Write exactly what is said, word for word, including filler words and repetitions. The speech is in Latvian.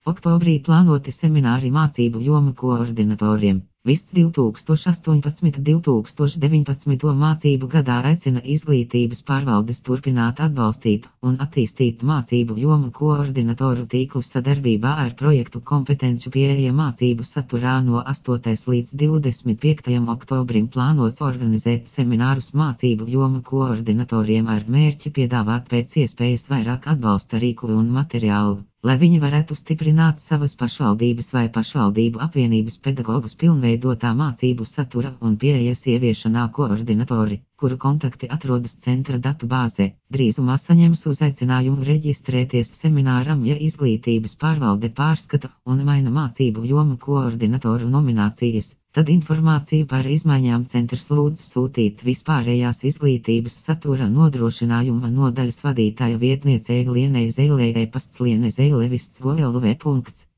Oktobrī plānoti semināri mācību jomu koordinatoriem. Viss divi tūkstoši astoņpadsmit divi tūkstoši deviņpadsmito mācību gadā aicina izglītības pārvaldes turpināt atbalstīt un attīstīt mācību jomu koordinatoru tīklu sadarbībā ar projektu kompetenču pieeja mācību saturā. No astotajā līdz divdesmit piektajam oktobrim plānots organizēt seminārus mācību jomu koordinatoriem ar mērķi piedāvāt pēc iespējas vairāk atbalsta rīku un materiālu, lai viņi varētu stiprināt savas pašvaldības vai pašvaldību apvienības pedagogus pilnveidotā mācību satura un pieejas ieviešanā. Koordinatori, kuru kontakti atrodas centra datu bāzē, drīzumā saņems uzaicinājumu reģistrēties semināram, ja izglītības pārvalde pārskata un maina mācību jomu koordinatoru nominācijas. Tad informāciju par izmaiņām centrs lūdz sūtīt vispārējās izglītības satura nodrošinājuma nodaļas vadītāja vietniecei Lienei Zeilei e-pasts liene zeile vists go punkt l v.